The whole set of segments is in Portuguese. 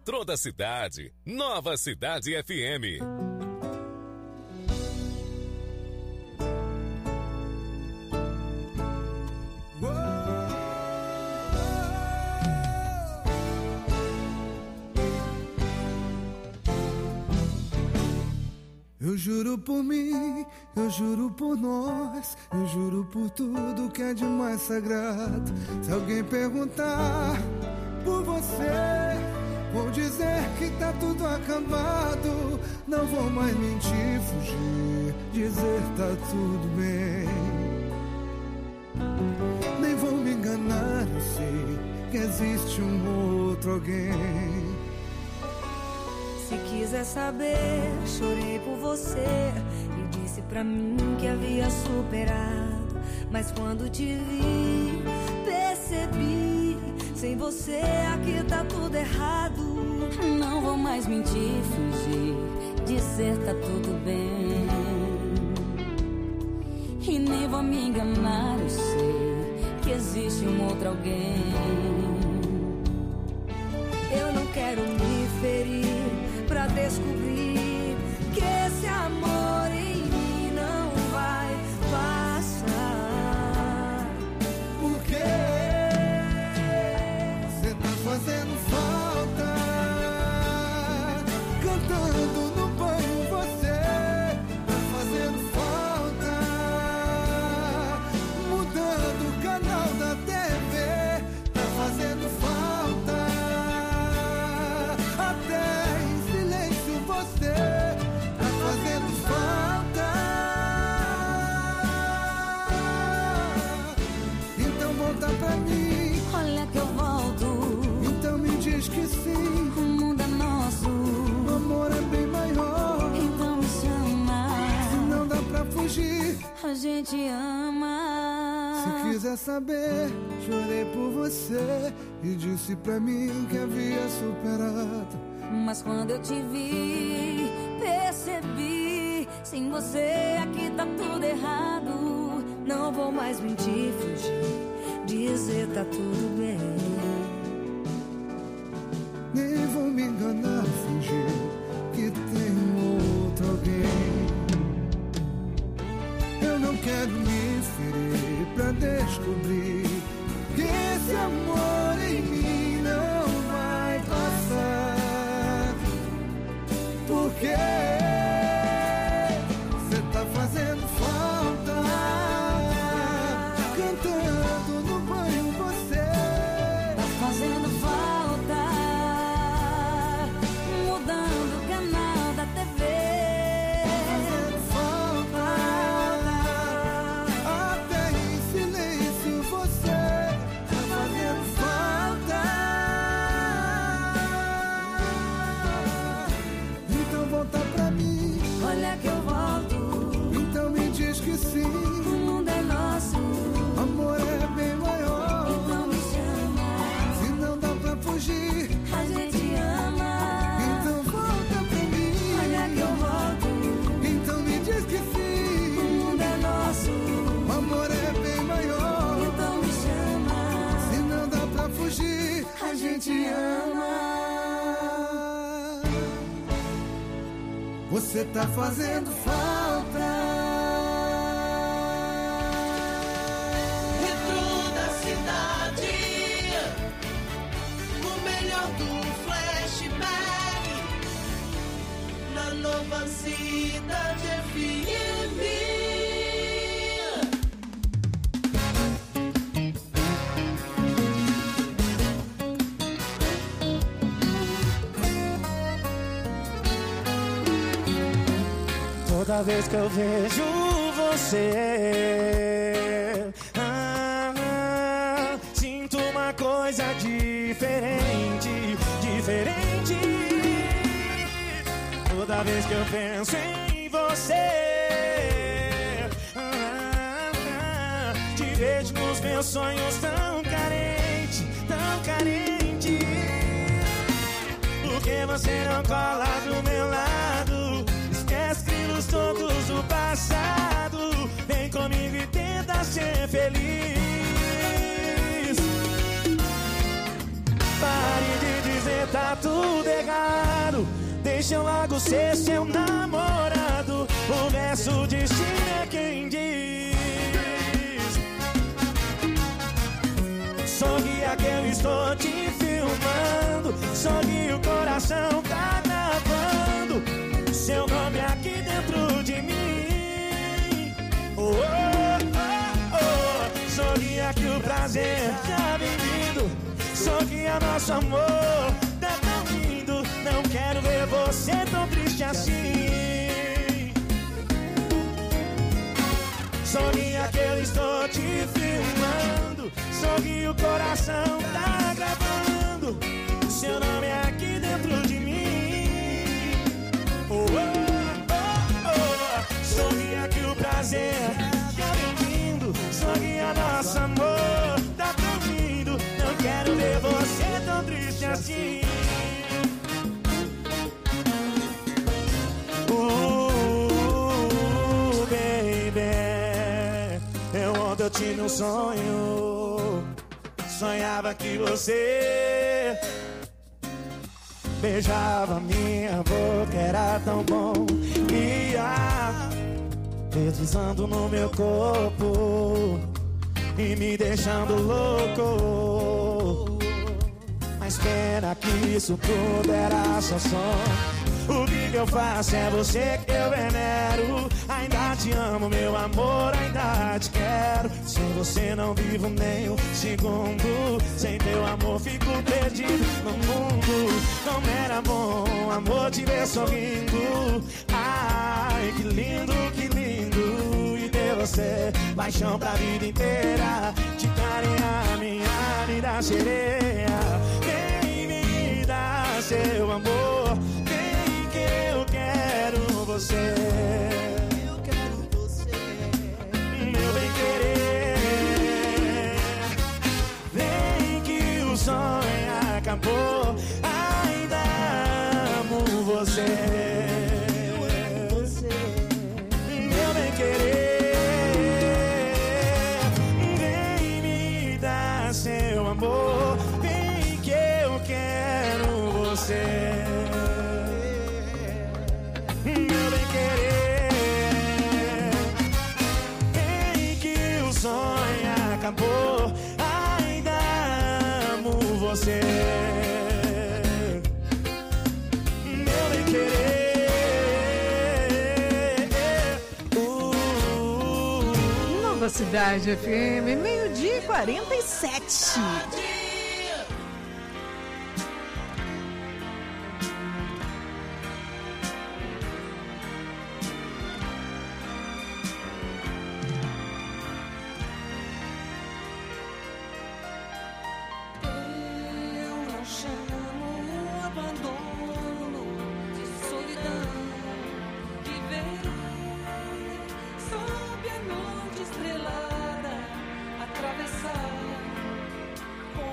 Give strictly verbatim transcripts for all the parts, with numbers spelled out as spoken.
metrô da cidade. Nova Cidade F M. Eu juro por mim, eu juro por nós, eu juro por tudo que é de mais sagrado. Se alguém perguntar por você, vou dizer que tá tudo acabado. Não vou mais mentir, fugir, dizer tá tudo bem. Nem vou me enganar, eu sei que existe um outro alguém. Se quiser saber, chorei por você e disse pra mim que havia superado. Mas quando te vi, percebi, sem você aqui tá tudo errado. Não vou mais mentir, fingir, dizer tá tudo bem. E nem vou me enganar, eu sei que existe um outro alguém. Eu não quero me ferir pra descobrir que esse amor em mim não vai passar. Porque você tá fazendo falta, cantando no banho você tá fazendo falta, mudando o canal da T V tá fazendo falta, até você tá fazendo falta. Então volta pra mim. Olha que eu volto. Então me diz que sim. O mundo é nosso. O amor é bem maior. Então me chama. Se não dá pra fugir, a gente ama. Se quiser saber, chorei por você e disse pra mim que havia superado. Mas quando eu te vi, percebi, sem você aqui tá tudo errado. Não vou mais mentir, fugir, dizer tá tudo bem. Nem vou me enganar, fingir que tem um outro alguém. Eu não quero me ferir pra descobrir que esse amor em mim não vai passar. Porque você tá fazendo falta, cantando no banho você tá fazendo falta, mudando o canal da T V tá fazendo falta, até em silêncio você tá fazendo falta. Volta pra mim. Olha que eu volto. Então me diz que sim. O mundo é nosso. O amor é bem maior. Então me chama. Se não dá pra fugir, a gente ama. Então volta pra mim. Olha que eu volto. Então me diz que sim. O mundo é nosso. O amor é bem maior. Então me chama. Se não dá pra fugir, a gente ama. Você tá fazendo falta. Metrô da cidade, o melhor do flashback na Nova Cidade F M. Toda vez que eu vejo você, ah, ah, sinto uma coisa diferente, diferente. Toda vez que eu penso em você, ah, ah, te vejo nos meus sonhos tão carente, tão carente. Porque você não cola do meu lado, esquece crilos todos do passado. Vem comigo e tenta ser feliz. Pare de dizer tá tudo errado. trago ser seu namorado. O verso destino é quem diz. Sorria que eu estou te filmando. Sorri, o coração tá gravando seu nome aqui dentro de mim. Oh, oh, oh, oh. Sorria que o prazer já vem vindo. Sorria, nosso amor tá tão lindo. Não quero ver você tão triste assim. Sorria que eu estou te filmando. Sorri, o coração tá gravando seu nome aqui dentro de mim. Oh, oh, oh, oh. Sorria que o prazer tá bem-vindo. Sorria, nosso amor tá tão lindo. Não quero ver você tão triste assim. Uh, baby, eu ontem eu tive um sonho. Sonhava que você beijava minha boca, era tão bom. Ia deslizando no meu corpo e me deixando louco. Mas pena que isso tudo era só sonho. O que que eu faço? É você que eu venero. Ainda te amo, meu amor, ainda te quero. Sem você não vivo nem um segundo. Sem teu amor fico perdido no mundo. Como era bom, amor, te ver sorrindo. Ai, que lindo, que lindo. E ter você, paixão pra vida inteira. Te carinhar, minha linda sereia. Vem me dar seu amor. Eu quero você, eu quero você, meu bem querer. Vem que o sonho acabou, ainda amo você, eu amo você, meu bem querer. Vem me dar seu amor, vem que eu quero você. Meu bem querer, vem que o sonho acabou, ainda amo você. Meu bem querer. uh, Nova Cidade F M, meio-dia e quarenta e sete. Sob a noite estrelada, atravessar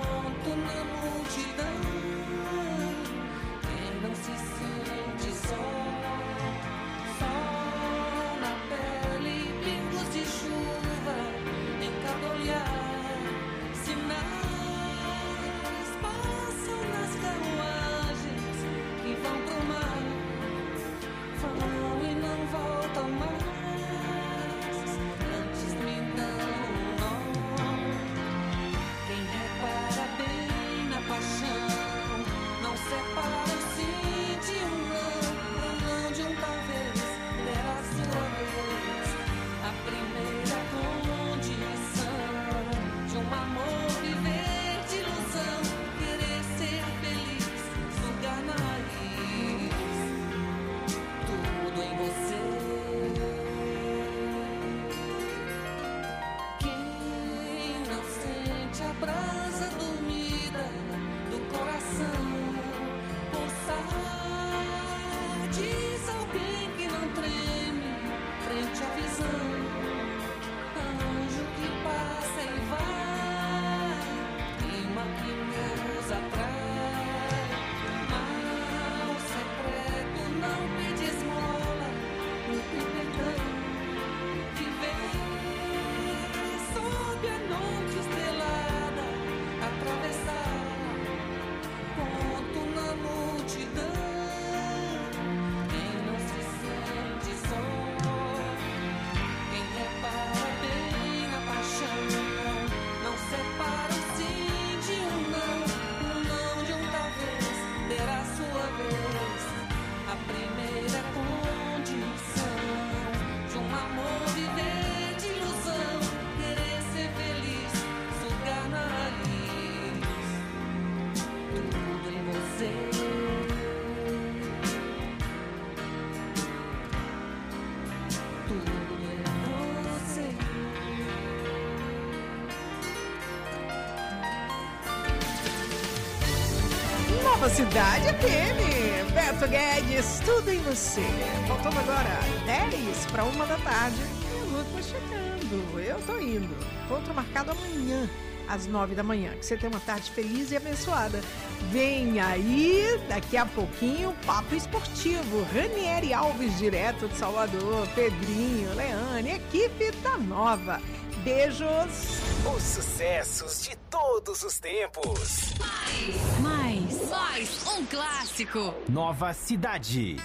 Nova Cidade F M. Beto Guedes, tudo em você. Faltando agora dez para uma da tarde. E o Lúcio chegando. Eu tô indo. Encontro marcado amanhã, às nove da manhã. Que você tenha uma tarde feliz e abençoada. Vem aí, daqui a pouquinho, Papo Esportivo. Ranieri Alves, direto de Salvador. Pedrinho, Leane, equipe da Nova. Beijos. Os sucessos de todos os tempos. Mais, mais, mais um clássico. Nova Cidade.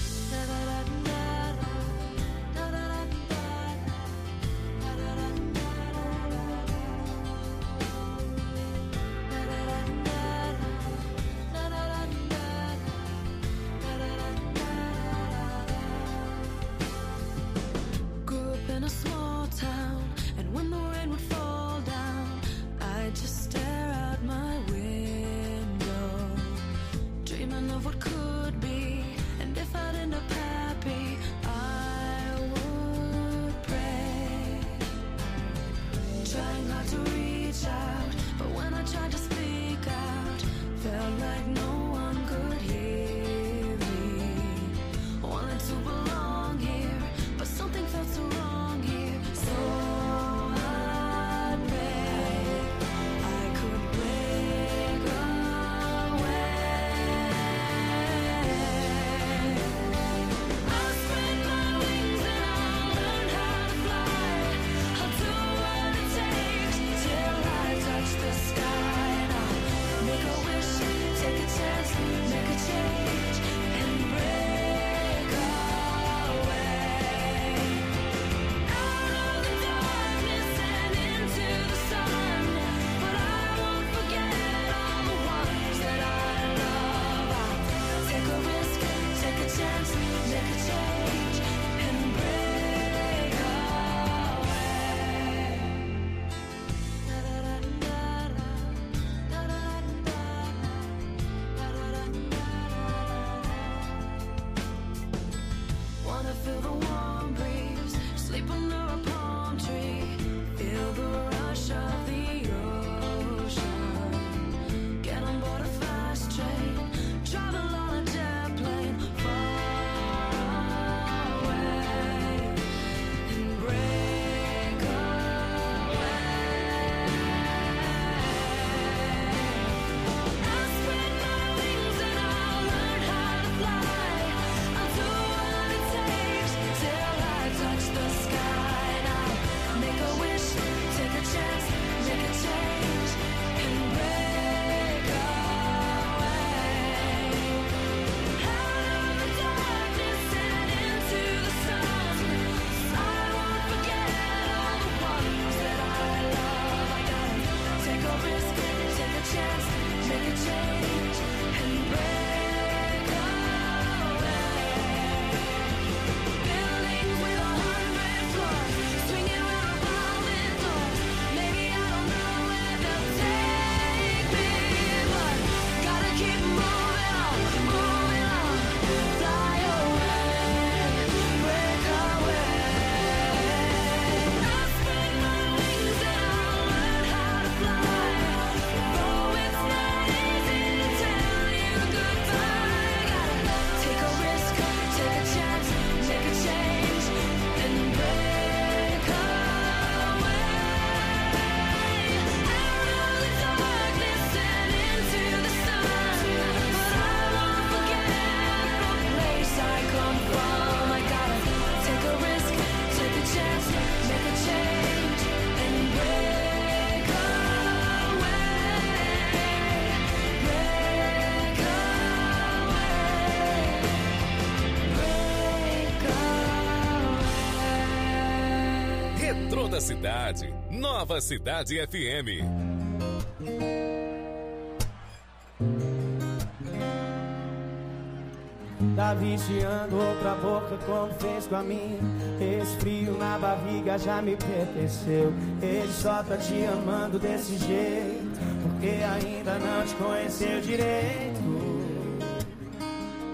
Da cidade, Nova Cidade F M. Tá viciando outra boca como fez com a minha. Esse frio na barriga já me pertenceu. Ele só tá te amando desse jeito porque ainda não te conheceu direito.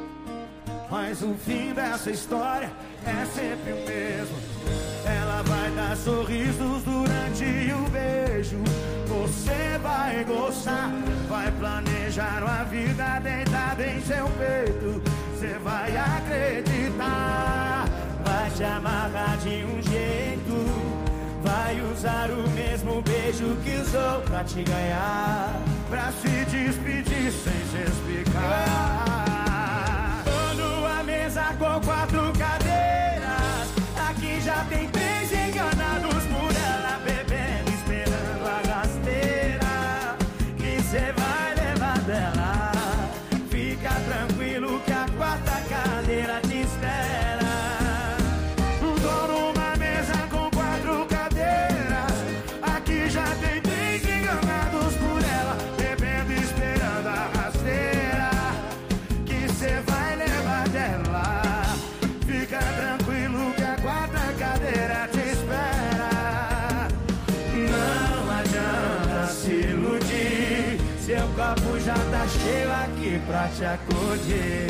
Mas o fim dessa história é sempre o mesmo. Ela vai dar sorrisos durante o beijo. Você vai gostar, vai planejar uma vida deitada em seu peito. Você vai acreditar, vai te amarrar de um jeito. Vai usar o mesmo beijo que usou pra te ganhar, pra se despedir sem se explicar. Tô numa mesa com quatro cadeiras, aqui já tem três enganados por ela, bebendo, esperando a rasteira que cê vai levar dela. Fica tranquilo que a quarta cadeira te espera. Tô numa mesa com quatro cadeiras, aqui já tem três enganados por ela, bebendo, esperando a rasteira que cê vai levar dela. Fica tranquilo que a quarta cadeira te espera. Não adianta se iludir, seu copo já tá cheio aqui pra te acudir.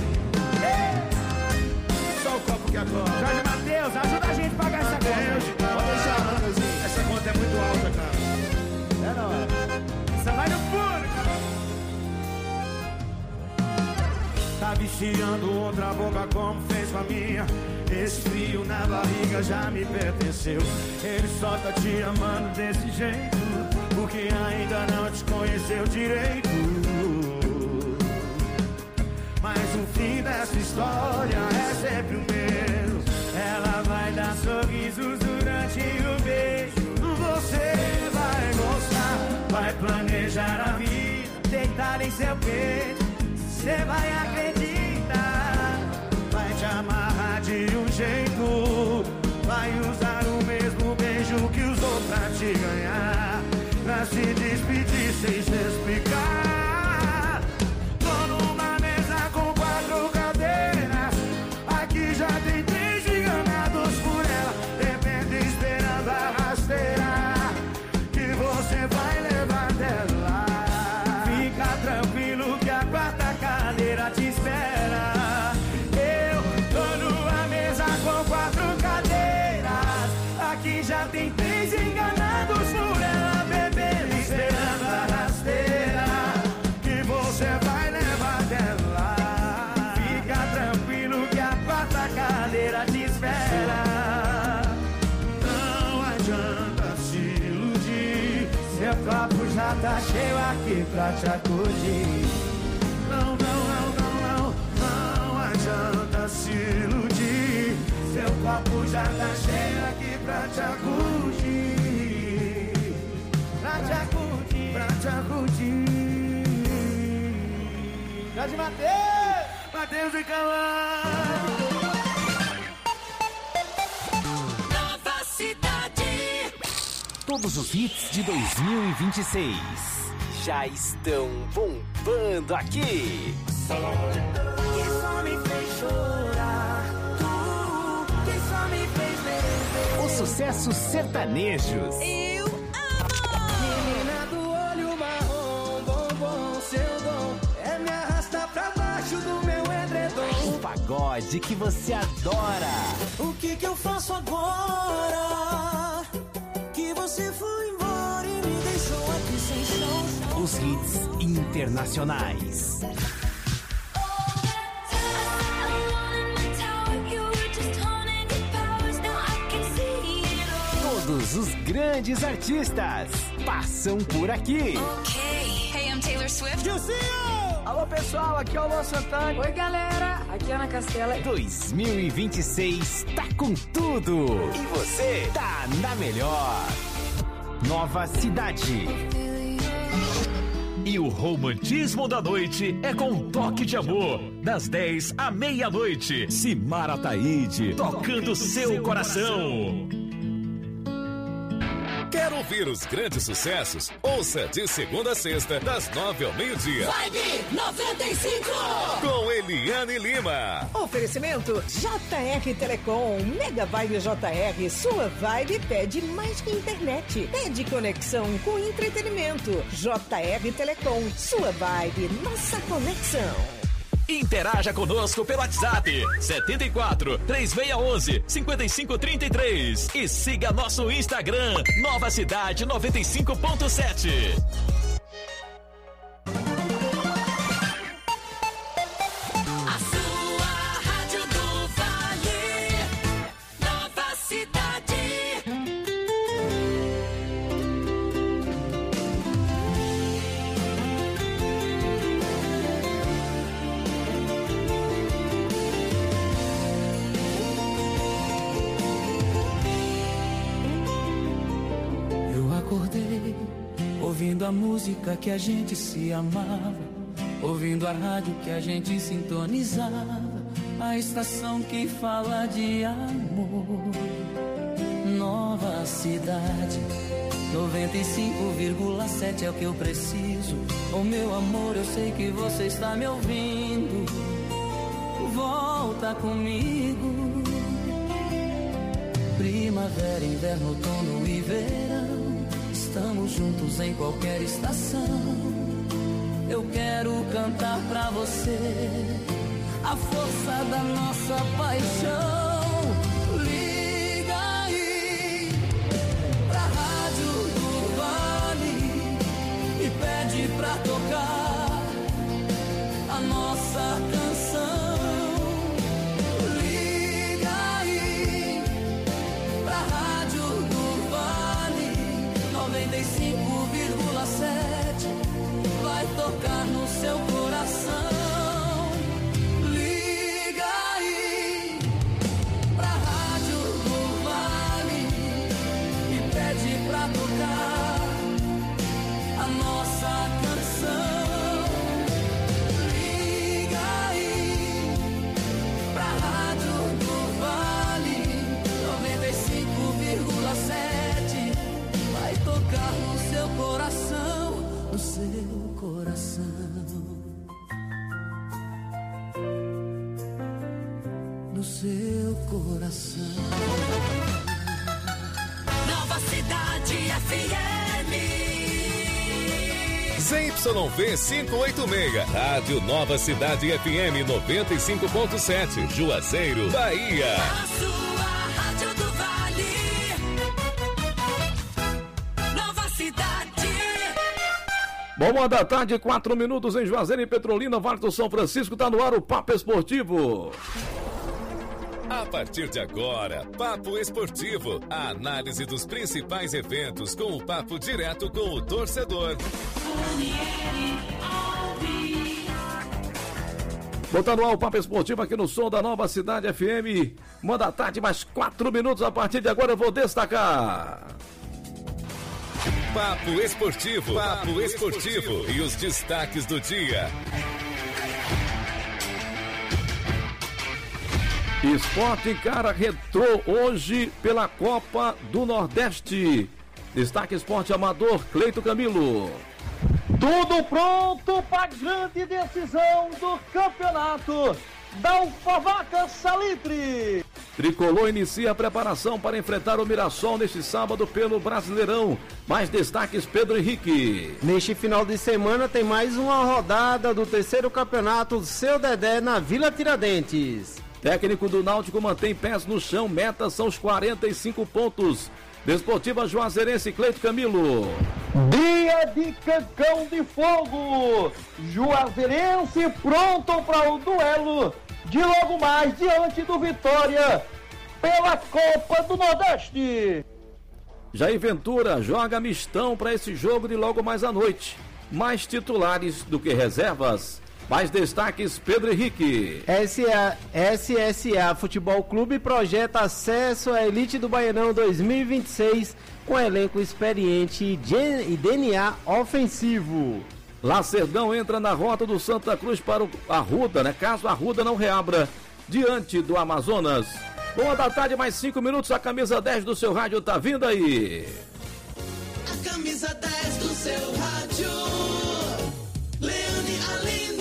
Só o copo que acorda. Jorge Matheus, ajuda a gente a pagar essa conta. Pode deixar, Matheusinho. Essa conta é muito alta, cara. É não. Essa vai no público. Tá viciando outra boca como fez com a minha. Esse frio na barriga já me pertenceu. Ele só tá te amando desse jeito porque ainda não te conheceu direito. Mas o fim dessa história é sempre o mesmo. Ela vai dar sorrisos durante o beijo. Você vai gostar, vai planejar a vida deitada em seu peito. Você vai acreditar, vai te amarrar de um jeito. Vai usar o mesmo beijo que usou pra te ganhar, pra se despedir sem se explicar. Tô numa mesa com quatro cadeiras, aqui já tem três enganados por ela, bebendo, esperando a rasteira que você vai levar dela. Fica tranquilo que a quarta cadeira te espera. Eu tô numa mesa com quatro cadeiras, aqui já tem três enganados por ela, bebendo, esperando a rasteira que você vai levar dela. Fica tranquilo que a quarta cadeira te espera. Não adianta se iludir, seu copo já tá cheio aqui pra te acudir. Não, não, não, não, não, não adianta se iludir, seu copo já tá cheio aqui pra te acudir. Pra te acudir, pra te acudir. Jorge Matheus, Matheus e Calão. Nova Cidade. Todos os hits de dois mil e vinte e seis já estão bombando aqui. Que só me fez chorar, tu que só me fez beber. Os sucessos sertanejos. Eu amo. Menina do olho marrom, bombom, seu dom é me arrastar pra baixo do meu edredom. O pagode que você adora. O que que eu faço agora? Que você foi embora e me deixou aqui sem chão. Os hits internacionais. Todos os grandes artistas passam por aqui. Ok. Hey, I'm Taylor Swift. Alô pessoal, aqui é o Luan Santana. Oi galera, aqui é Ana Castela. dois mil e vinte e seis tá com tudo. E você tá na melhor. Nova Cidade. E o romantismo da noite é com um toque de amor. Das dez à meia-noite. Simara Taíde, tocando seu coração. Quer ouvir os grandes sucessos? Ouça de segunda a sexta, das nove ao meio-dia. Vibe noventa e cinco. Com Eliane Lima. Oferecimento J R Telecom. Mega Vibe J R. Sua vibe pede mais que internet. Pede conexão com entretenimento. J R Telecom. Sua vibe, nossa conexão. Interaja conosco pelo WhatsApp setenta e quatro, três seis um um, cinco cinco três três e siga nosso Instagram Nova Cidade noventa e cinco ponto sete. Ouvindo a música que a gente se amava, ouvindo a rádio que a gente sintonizava, a estação que fala de amor. Nova Cidade noventa e cinco vírgula sete é o que eu preciso. Oh meu amor, eu sei que você está me ouvindo. Volta comigo. Primavera, inverno, outono e verão, estamos juntos em qualquer estação. Eu quero cantar pra você a força da nossa paixão. Liga aí pra Rádio do Vale e pede pra tocar a nossa canção. Liga aí pra Rádio do Vale noventa e cinco vírgula sete, vai tocar no seu coração. Liga aí pra Rádio do Vale e pede pra tocar a nossa canção. Liga aí pra Rádio do Vale noventa e cinco vírgula sete, vai tocar no seu coração, no seu coração. No seu coração. Nova Cidade F M. Z Y V quinhentos e oitenta e seis, Rádio Nova Cidade F M noventa e cinco ponto sete, Juazeiro, Bahia. A sua Rádio do Vale. Nova Cidade. Bom da tarde, quatro minutos em Juazeiro e Petrolina, Vale do São Francisco, tá no ar o Papo Esportivo. A partir de agora, Papo Esportivo, a análise dos principais eventos com o papo direto com o torcedor. Botando ao Papo Esportivo aqui no som da Nova Cidade F M. Manda a tarde, mais quatro minutos. A partir de agora eu vou destacar. Papo Esportivo, Papo Esportivo e os destaques do dia. Esporte encara Retrô hoje pela Copa do Nordeste. Destaque Esporte Amador, Cleito Camilo. Tudo pronto para a grande decisão do campeonato da Ufavaca Salitre. Tricolor inicia a preparação para enfrentar o Mirassol neste sábado pelo Brasileirão. Mais destaques, Pedro Henrique. Neste final de semana tem mais uma rodada do terceiro campeonato Seu Dedé na Vila Tiradentes. Técnico do Náutico mantém pés no chão, meta são os quarenta e cinco pontos. Desportiva Juazeirense, Cleito Camilo. Dia de Cancão de Fogo. Juazeirense pronto para o duelo de logo mais diante do Vitória pela Copa do Nordeste. Jair Ventura joga mistão para esse jogo de logo mais à noite. Mais titulares do que reservas. Mais destaques, Pedro Henrique. S S A Futebol Clube projeta acesso à elite do Baianão dois mil e vinte e seis com elenco experiente e D N A ofensivo. Lacerdão entra na rota do Santa Cruz para o Arruda, né? Caso a Arruda não reabra diante do Amazonas. Boa da tarde, mais cinco minutos, a camisa dez do seu rádio tá vindo aí. A camisa dez do seu rádio, Leone Aline.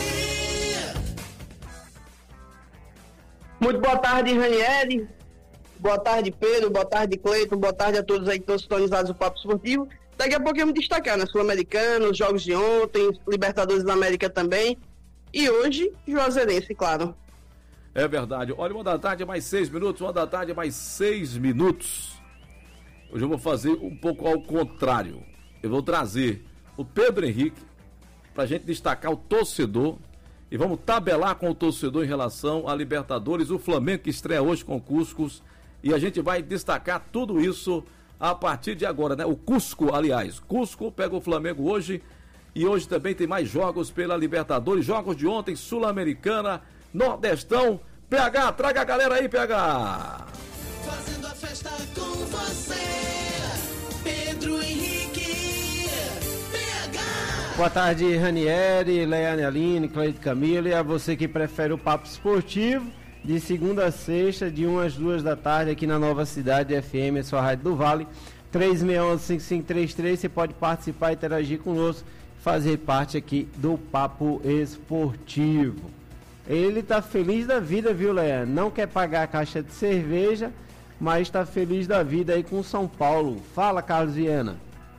Muito boa tarde, Ranieri. Boa tarde, Pedro. Boa tarde, Cleiton. Boa tarde a todos aí que estão sintonizados no Papo Esportivo. Daqui a pouco eu vou me destacar na Sul-Americana, os jogos de ontem, Libertadores da América também. e hoje Juazeirense, claro. É verdade. Olha, uma da tarde mais seis minutos, uma da tarde mais seis minutos. Hoje eu vou fazer um pouco ao contrário. Eu vou trazer o Pedro Henrique para a gente destacar o torcedor e vamos tabelar com o torcedor em relação à Libertadores, o Flamengo que estreia hoje com o Cuscos, e a gente vai destacar tudo isso a partir de agora, né? O Cusco, aliás, Cusco pega o Flamengo hoje e hoje também tem mais jogos pela Libertadores, jogos de ontem, Sul-Americana, Nordestão. P H, traga a galera aí, P H. Fazendo a festa com você, Pedro Henrique, P H. Boa tarde, Ranieri, Leane Aline, Cleide Camilo, e a você que prefere o papo esportivo, de segunda a sexta, de uma às duas da tarde, aqui na Nova Cidade F M, a sua Rádio do Vale, três seis um, cinco cinco três três, você pode participar, interagir conosco, fazer parte aqui do papo esportivo. Ele tá feliz da vida, viu, Leandro? Não quer pagar a caixa de cerveja, mas tá feliz da vida aí com o São Paulo. Fala, Carlos Viana.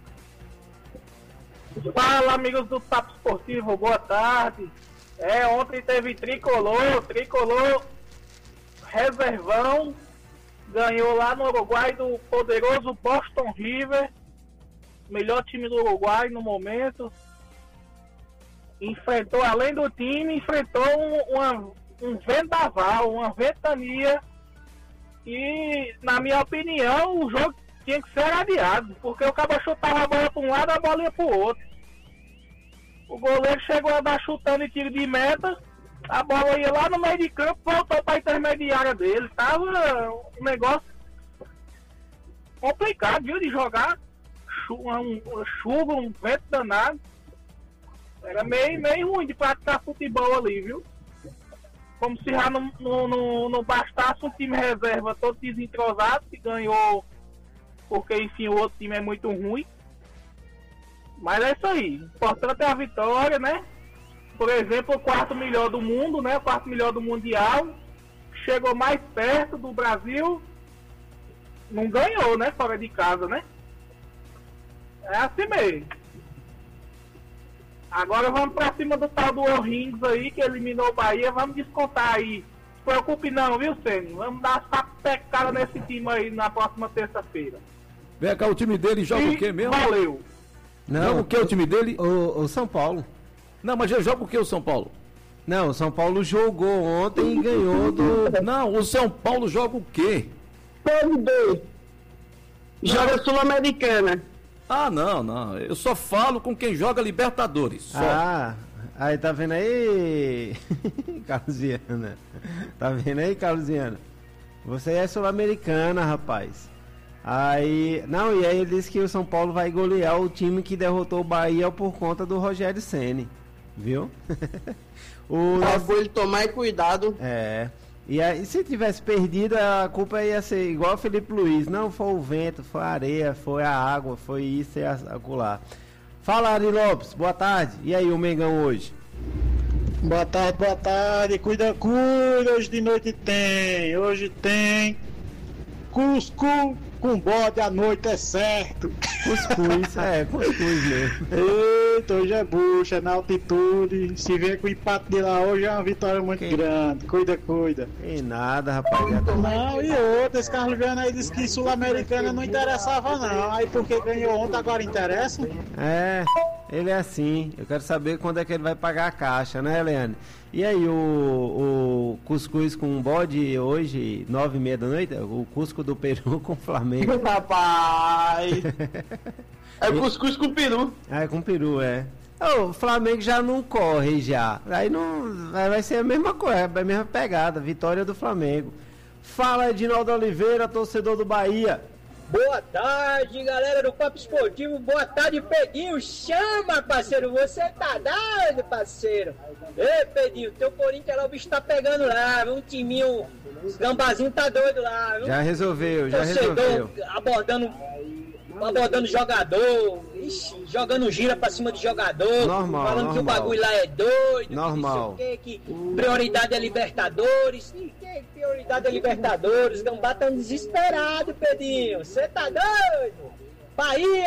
Fala, amigos do Papo Esportivo, boa tarde. É, ontem teve tricolor, tricolor reservão, ganhou lá no Uruguai do poderoso Boston River, melhor time do Uruguai no momento. Enfrentou, além do time, enfrentou um, uma, um vendaval, uma ventania. E, na minha opinião, o jogo tinha que ser adiado, porque o cara chutava a bola para um lado, a bola ia para o outro. O goleiro chegou a dar chutando em tiro de meta, a bola ia lá no meio de campo, voltou para a intermediária dele. Tava um negócio complicado, viu, de jogar. Chuva, um, chuva, um vento danado. Era meio, meio ruim de praticar futebol ali, viu? Como se já não, não, não, não bastasse um time reserva todo desentrosado, que ganhou porque, enfim, o outro time é muito ruim. Mas é isso aí. O importante é a vitória, né? Por exemplo, o quarto melhor do mundo, né? O quarto melhor do Mundial. Chegou mais perto do Brasil. Não ganhou, né? Fora de casa, né? É assim mesmo. Agora vamos pra cima do tal do O'Rings aí, que eliminou o Bahia. Vamos descontar aí. Não se preocupe não, viu, Ceni? Vamos dar uma sapecada nesse time aí na próxima terça-feira. Vem cá, o time dele joga e o quê mesmo? Valeu. Não, joga o que o time dele? O, o São Paulo. Não, mas ele joga o que o São Paulo? Não, o São Paulo jogou ontem e ganhou do... Não, o São Paulo joga o quê? Série B. Joga Sul-Americana. Ah, não, não. Eu só falo com quem joga Libertadores. Só. Ah, aí tá vendo aí, Carlusiana? Tá vendo aí, Carlusiana? Você é sul-americana, rapaz. Aí, não, e aí ele disse que o São Paulo vai golear o time que derrotou o Bahia por conta do Rogério Ceni, viu? o nosso... ele tomar cuidado. É. E aí, se tivesse perdido, a culpa ia ser igual o Felipe Luiz. Não foi o vento, foi a areia, foi a água, foi isso e acolá. Fala, Ari Lopes, boa tarde. E aí, o Mengão hoje? Boa tarde, boa tarde. Cuida, cuida. Hoje de noite tem. Hoje tem Cusco com bode à noite, é certo. Cuscuz, é, cuscuz mesmo. Eita, hoje é bucha, é na altitude. Se vier com o empate de lá hoje é uma vitória muito Quem? grande. Cuida, cuida. Tem nada, rapaziada. Não, e outra, esse Carlos Viana aí disse que Sul-Americana não interessava não. Aí porque ganhou ontem, agora interessa? É, ele é assim. Eu quero saber quando é que ele vai pagar a caixa, né, Leandro? E aí, o, o cuscuz com bode hoje, nove e meia da noite? O Cusco do Peru com o Flamengo. Rapaz! É cuscuz com peru. É, com peru, é. O Flamengo já não corre, já. Aí não vai ser a mesma coisa, a mesma pegada. Vitória do Flamengo. Fala, Edinaldo Oliveira, torcedor do Bahia. Boa tarde, galera do Papo Esportivo. Boa tarde, Pedinho. Chama, parceiro. Você tá doido, parceiro. Ei, Pedinho, teu Corinthians lá, o bicho tá pegando lá. Um timinho, os gambazinhos tá doido lá. Viu? Já resolveu, já Torcedor resolveu. abordando, abordando jogador. Ixi, jogando gira pra cima de jogador. Normal, falando normal. que o bagulho lá é doido. Normal. Que, que, que prioridade é Libertadores. Que, que prioridade é Libertadores. Gambá tá desesperado, Pedinho. Você tá doido? Bahia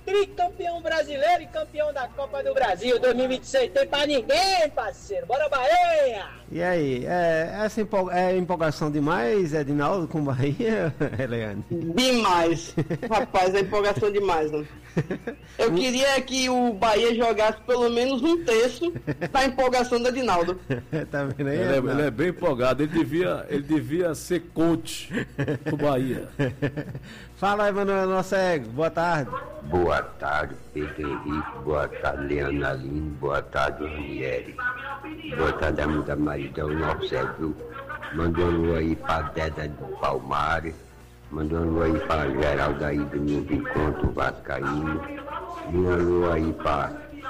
tricampeão brasileiro e campeão da Copa do Brasil dois mil e vinte e seis. Tem pra ninguém, parceiro. Bora, Bahia! E aí, é, essa empol é empolgação demais, Edinaldo, com Bahia, Eliane? Demais. Rapaz, é empolgação demais, né? Eu queria que o Bahia jogasse pelo menos um terço da empolgação do Edinaldo. Tá vendo aí? Ele é, ele é bem empolgado, ele devia, ele devia ser coach do Bahia. Fala aí, Manuel Nocego, boa tarde. Boa tarde, Pedro Henrique, boa tarde, Leana Aline, boa tarde, Ranieri. Boa tarde, amiga Maridão Nocego. Mandou um alô aí pra Deda do Palmares. Mandou um alô aí pra Geraldo aí do meu Encontro Vascaíno. E um alô aí pra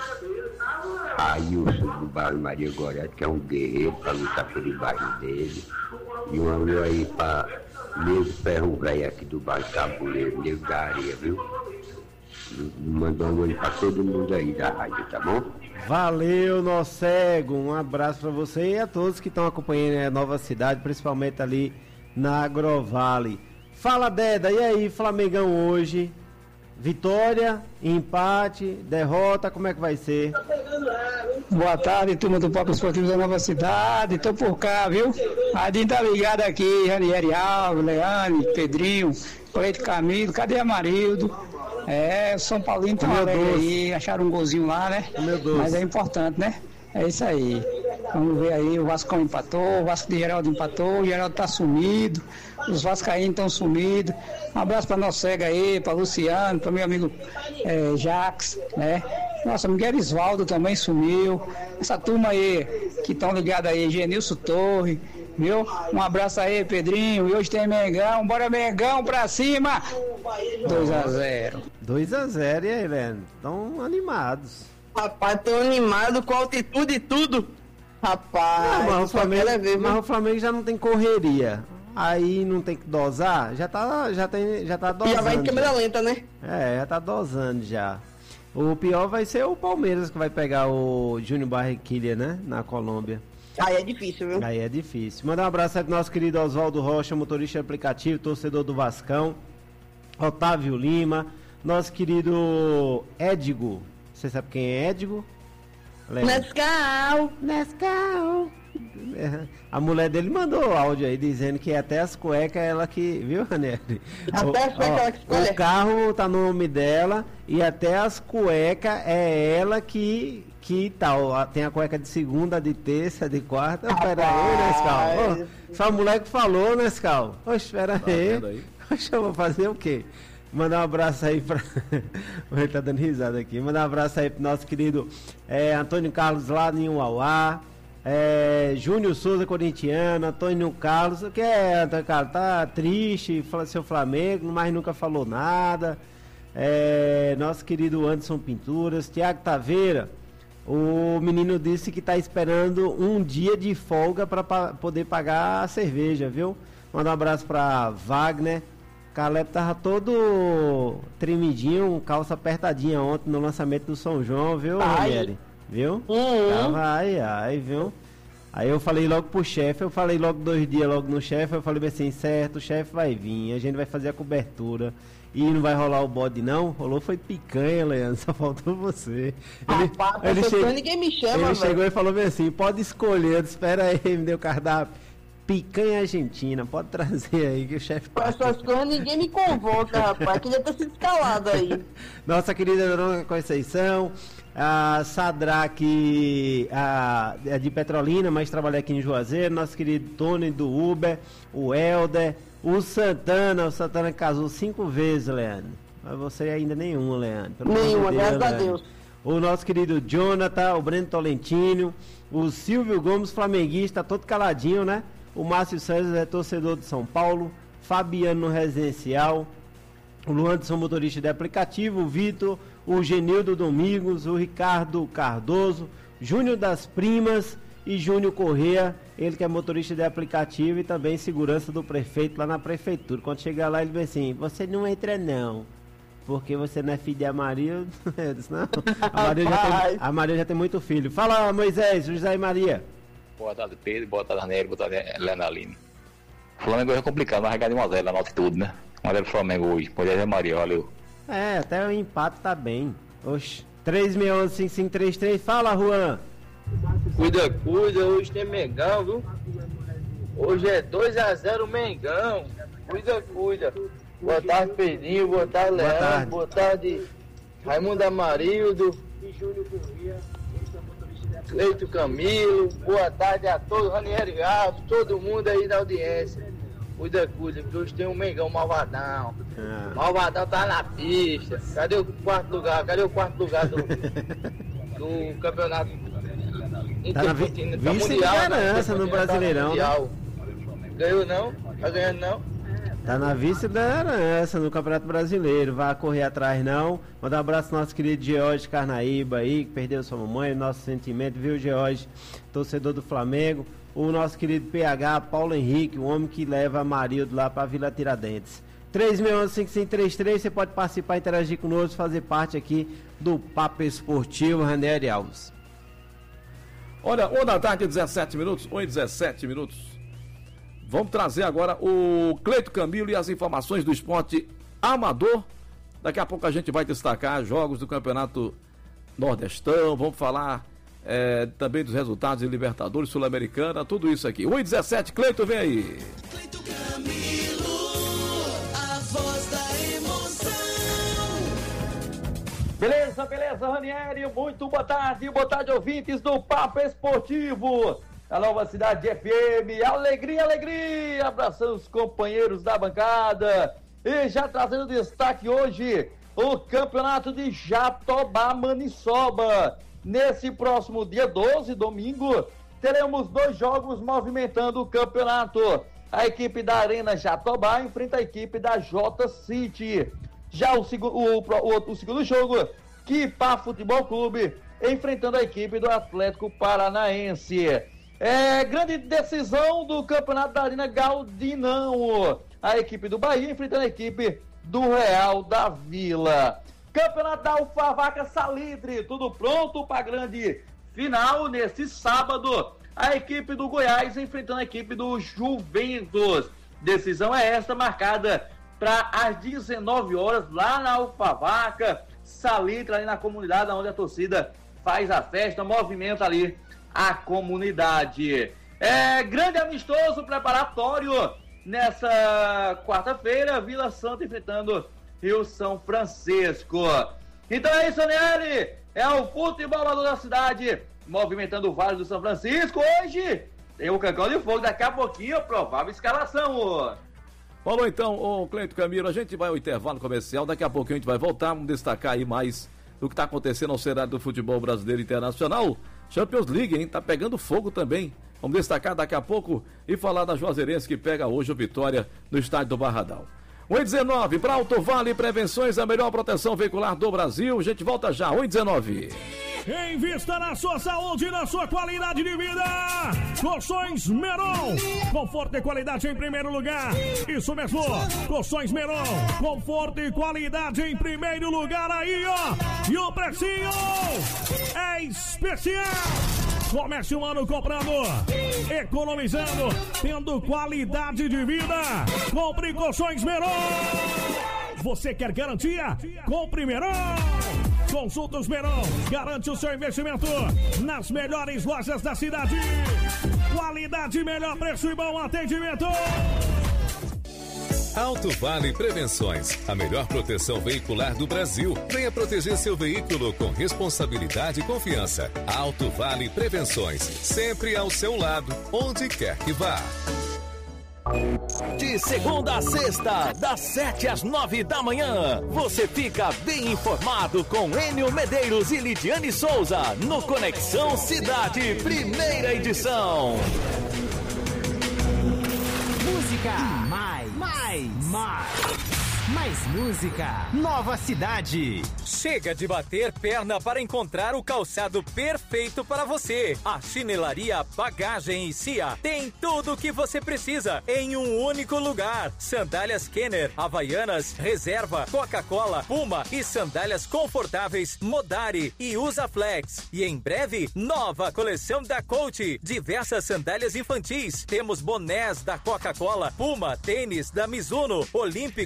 Ailson do bairro Maria Gorete, que é um guerreiro pra lutar pelo bairro dele. E um alô aí pra Nego Ferro Velho aqui do bairro Tabuleiro, Nego da Areia, viu? Mandou um alô aí pra todo mundo aí da rádio, tá bom? Valeu, Nocego, um abraço pra você e a todos que estão acompanhando a Nova Cidade, principalmente ali na Agrovale. Fala, Deda, e aí, Flamengão hoje? Vitória, empate, derrota, como é que vai ser? Boa tarde, turma do Papo Esportivo da Nova Cidade, tô por cá, viu? Adinho tá ligado aqui, Ranieri Alves, Leane, Pedrinho, Cleito Camilo, cadê Amarildo? É, o São Paulino tá alegre aí, acharam um golzinho lá, né? Meu Deus. Mas é importante, né? É isso aí. Vamos ver aí, o Vascão empatou, o Vasco de Geraldo empatou, o Geraldo tá sumido, os vascaínos estão sumidos. Um abraço pra Nocega aí, pra Luciano, pra meu amigo é, Jax, né? Nossa, Miguel Isvaldo também sumiu. Essa turma aí que estão ligados aí, Genilson Torre, viu? Um abraço aí, Pedrinho. E hoje tem Mengão, bora Mengão pra cima! dois a zero. dois a zero, e aí, Helene? Estão animados. Rapaz, tô animado com altitude e tudo. Rapaz, não, mas, o Flamengo, é ver, mas o Flamengo já não tem correria. Aí não tem que dosar, já tá, já tem, já tá dosando. Já vai em câmera lenta, né? É, já tá dosando já. O pior vai ser o Palmeiras que vai pegar o Júnior Barranquilla, né? Na Colômbia. Aí é difícil, viu? Aí é difícil. Mandar um abraço aí pro nosso querido Oswaldo Rocha, motorista de aplicativo, torcedor do Vascão. Otávio Lima, nosso querido Édigo. Você sabe quem é Édigo? Nescau! Nescau! A mulher dele mandou áudio aí dizendo que até as cuecas ela que, viu, Ranieri? Até as cuecas ela que escolhe. O carro tá no nome dela e até as cuecas é ela que que tal. Tem a cueca de segunda, de terça, de quarta. Ah, pera aí, Nescau. Oh, só a mulher que falou, Nescau. Oxe, espera tá aí. aí. Oxe, eu vou fazer o quê? Mandar um abraço aí pra. Ele tá dando risada aqui. Mandar um abraço aí pro nosso querido é, Antônio Carlos lá em Uauá. É, Júnior Souza, corintiano. Antônio Carlos. O que é, Antônio Carlos? Tá triste, fala seu Flamengo, mas nunca falou nada. É, nosso querido Anderson Pinturas. Tiago Taveira. O menino disse que tá esperando um dia de folga para pa poder pagar a cerveja, viu? Mandar um abraço pra Wagner. Caleb tava todo tremidinho, calça apertadinha ontem no lançamento do São João, viu, Ranieri? Viu? Uhum. Tava ai, ai, viu? Aí eu falei logo pro chefe, eu falei logo dois dias logo no chefe, eu falei assim, certo, o chefe vai vir, a gente vai fazer a cobertura. E não vai rolar o bode não? Rolou foi picanha, Leandro, só faltou você. Ele, Rapaz, ele, chegou, ninguém me chama, ele velho. chegou e falou assim, pode escolher, espera aí, me deu cardápio. Picanha argentina, pode trazer aí que o chefe... Essas coisas ninguém me convoca, rapaz, queria ter sido escalado aí. Nossa querida Dona Conceição, a Sadraque, a, a de Petrolina, mas trabalha aqui em Juazeiro, nosso querido Tony do Uber, o Helder, o Santana, o Santana casou cinco vezes, Leandro. Mas você ainda nenhuma, Leandro. Nenhuma, graças a Deus. O nosso querido Jonathan, o Breno Tolentino, o Silvio Gomes, flamenguista, todo caladinho, né? O Márcio César é torcedor de São Paulo, Fabiano no Residencial, o Luanderson motorista de aplicativo, o Vitor, o Genildo Domingos, o Ricardo Cardoso, Júnior das Primas e Júnior Corrêa, ele que é motorista de aplicativo e também segurança do prefeito lá na prefeitura. Quando chegar lá ele vê assim, você não entra não, porque você não é filho de Amarildo. Eu disse, não, a Maria, já tem, a Maria já tem muito filho. Fala Moisés, José e Maria. Boa tarde, Pedro. Boa tarde, Arneiro. Boa tarde, Helena Aline. O Flamengo hoje é complicado, mas vai ganhar de um a zero na altitude, né? um a zero pro Flamengo hoje. Pode ser Maria, valeu. É, até o empate tá bem. Oxe, três seis um cinco cinco três três, fala, Juan. Cuida, cuida, hoje tem Mengão, viu? Hoje é dois a zero Mengão. Cuida, cuida. Boa tarde, Pedrinho. Boa tarde, Boa Leandro. tarde. Boa tarde, Raimundo Amarildo. Cleito Camilo. Boa tarde a todos, Ranieri Alves, todo mundo aí da audiência. Cuida, cuida, que hoje tem um Mengão malvadão. Ah. Malvadão tá na pista. Cadê o quarto lugar? Cadê o quarto lugar do, do campeonato? Tá na vi- vice-liderança no Brasileirão, né? Ganhou não? Tá ganhando não? Tá na vice-liderança no Campeonato Brasileiro. Vai correr atrás não. Mandar um abraço ao nosso querido George Carnaíba aí, que perdeu sua mamãe. Nosso sentimento, viu, George? Torcedor do Flamengo. O nosso querido P H, Paulo Henrique, o homem que leva Marildo lá pra Vila Tiradentes. três seis um cinco cinco três três, você pode participar, interagir conosco, fazer parte aqui do Papo Esportivo. Ranieri Alves. Olha, uma da tarde, dezessete minutos, um e dezessete minutos. Vamos trazer agora o Cleito Camilo e as informações do esporte amador. Daqui a pouco a gente vai destacar jogos do Campeonato Nordestão, vamos falar é, também dos resultados de Libertadores, Sul-Americana, tudo isso aqui. um e dezessete, Cleito, vem aí. Cleito Camilo, a voz da emoção. Beleza, beleza, Ranieri, muito boa tarde, boa tarde, ouvintes do Papo Esportivo, da Nova Cidade F M, alegria, alegria, abraçando os companheiros da bancada, e já trazendo destaque hoje, o Campeonato de Jatobá Maniçoba. Nesse próximo dia doze, domingo, teremos dois jogos movimentando o campeonato. A equipe da Arena Jatobá enfrenta a equipe da J City. Já o, seg- o, o, o segundo jogo, Quipá Futebol Clube, enfrentando a equipe do Atlético Paranaense. É, grande decisão do Campeonato da Arena Galdinão. A equipe do Bahia enfrentando a equipe do Real da Vila. Campeonato da Alfavaca Salitre, tudo pronto para a grande final nesse sábado. A equipe do Goiás enfrentando a equipe do Juventus. Decisão é esta, marcada para as dezenove horas, lá na Alfavaca Salitre, ali na comunidade onde a torcida faz a festa, movimenta ali a comunidade. É grande amistoso preparatório nessa quarta-feira, Vila Santa enfrentando Rio São Francisco. Então é isso, Nelly. É o futebol amador da cidade movimentando o Vale do São Francisco. Hoje tem o Cancão de Fogo. Daqui a pouquinho, provável escalação. Falou então, o Cleito Camilo. A gente vai ao intervalo comercial. Daqui a pouquinho a gente vai voltar. Vamos destacar aí mais do que está acontecendo ao cenário do futebol brasileiro e internacional. Champions League, hein? Tá pegando fogo também. Vamos destacar daqui a pouco e falar da Juazeirense que pega hoje o Vitória no estádio do Barradão. um e dezenove, para Alto Vale Prevenções, a melhor proteção veicular do Brasil. A gente volta já, um e dezenove. Invista na sua saúde e na sua qualidade de vida. Colchões Meron. Conforto e qualidade em primeiro lugar. Isso mesmo. Colchões Meron. Conforto e qualidade em primeiro lugar aí, ó. E o precinho é especial. Comece um ano comprando, economizando, tendo qualidade de vida. Compre Colchões Meron. Você quer garantia? Compre Meron. Consultas Meron, garante o seu investimento nas melhores lojas da cidade. Qualidade, melhor preço e bom atendimento. Alto Vale Prevenções, a melhor proteção veicular do Brasil. Venha proteger seu veículo com responsabilidade e confiança. Alto Vale Prevenções, sempre ao seu lado, onde quer que vá. De segunda a sexta, das sete às nove da manhã, você fica bem informado com Enio Medeiros e Lidiane Souza no Conexão Cidade, primeira edição. Música, mais, mais, mais, mais música, Nova Cidade. Chega de bater perna para encontrar o calçado perfeito para você. A Chinelaria Bagagem e Cia tem tudo o que você precisa em um único lugar. Sandálias Kenner, Havaianas, Reserva, Coca-Cola, Puma e sandálias confortáveis Modari e Usaflex. E em breve, nova coleção da Coach. Diversas sandálias infantis. Temos bonés da Coca-Cola, Puma, tênis da Mizuno, Olímpicos e tudo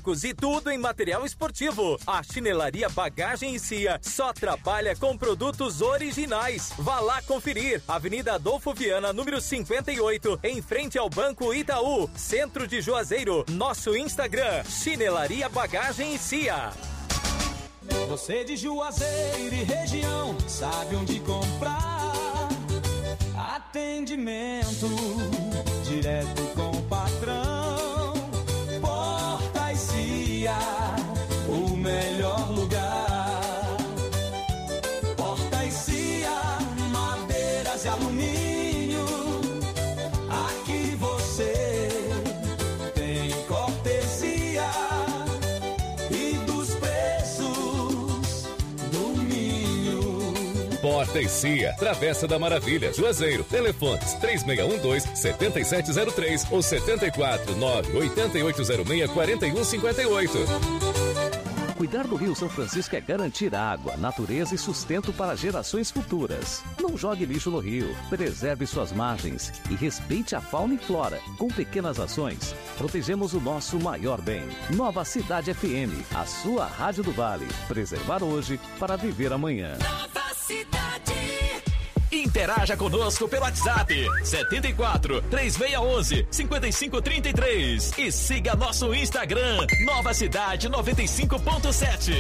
tudo em material esportivo. A Chinelaria Bagagem e Cia só trabalha com produtos originais. Vá lá conferir. Avenida Adolfo Viana, número cinquenta e oito, em frente ao Banco Itaú, centro de Juazeiro. Nosso Instagram, Chinelaria Bagagem e Cia. Você de Juazeiro e região sabe onde comprar. Atendimento direto com o patrão. Porta e Cia, o melhor lugar. Porta e Cia, madeiras e alumínio. Aqui você tem cortesia e dos preços do milho. Porta e Cia, Travessa da Maravilha, Juazeiro. Telefones três seis um dois, sete sete zero três ou sete quatro nove, oito oito zero seis, quatro um cinco oito. Cuidar do Rio São Francisco é garantir água, natureza e sustento para gerações futuras. Não jogue lixo no rio, preserve suas margens e respeite a fauna e flora. Com pequenas ações, protegemos o nosso maior bem. Nova Cidade F M, a sua rádio do Vale. Preservar hoje para viver amanhã. Nova Cidade. Interaja conosco pelo WhatsApp setenta e quatro, três seis um um, cinco cinco três três e siga nosso Instagram Nova Cidade noventa e cinco ponto sete.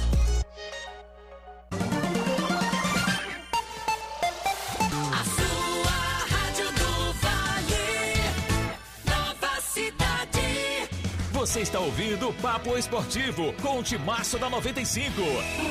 A sua rádio do Vale, Nova Cidade. Você está ouvindo o Papo Esportivo com o Timaço da noventa e cinco.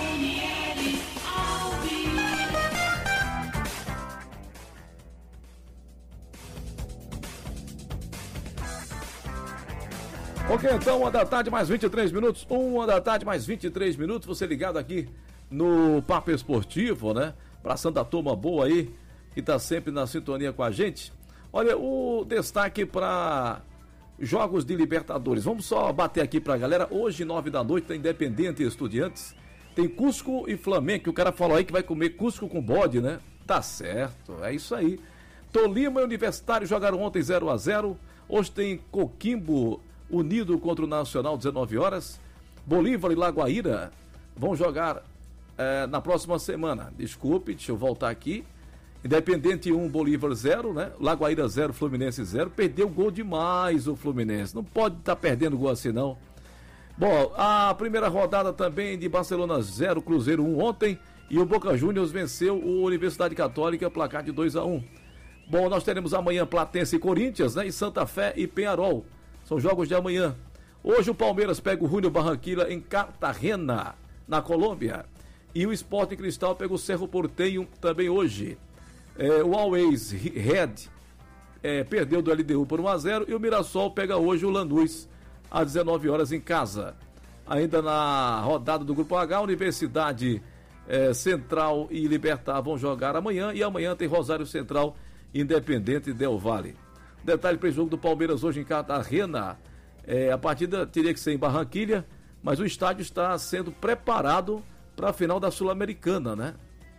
Ok, então, uma da tarde, mais vinte e três minutos. Uma da tarde, mais vinte e três minutos. Você ligado aqui no Papo Esportivo, né? Pra Santa Turma boa aí, que tá sempre na sintonia com a gente. Olha, o destaque para Jogos de Libertadores. Vamos só bater aqui pra galera. Hoje, nove da noite, tem Independente e Estudiantes. Tem Cusco e Flamengo, que o cara falou aí que vai comer Cusco com bode, né? Tá certo, é isso aí. Tolima e Universitário jogaram ontem zero a zero. Hoje tem Coquimbo Unido contra o Nacional, dezenove horas. Bolívar e Lagoaíra vão jogar é, na próxima semana. Desculpe, deixa eu voltar aqui. Independente um, Bolívar zero, né? Lagoaíra zero, Fluminense zero. Perdeu gol demais o Fluminense. Não pode estar tá perdendo gol assim, não. Bom, a primeira rodada também de Barcelona zero, Cruzeiro um ontem. E o Boca Juniors venceu o Universidade Católica, placar de dois a um. Bom, nós teremos amanhã Platense e Corinthians, né? E Santa Fé e Peñarol. São jogos de amanhã. Hoje o Palmeiras pega o Júnior Barranquilla em Cartagena, na Colômbia. E o Sporting Cristal pega o Cerro Porteño também hoje. É, o Always Red é, perdeu do L D U por um a zero. E o Mirassol pega hoje o Lanús às dezenove horas em casa. Ainda na rodada do Grupo H, Universidade é, Central e Libertad vão jogar amanhã. E amanhã tem Rosário Central, Independente Del Valle. Detalhe para o jogo do Palmeiras hoje em Cartagena. É, a partida teria que ser em Barranquilha, mas o estádio está sendo preparado para a final da Sul-Americana, né?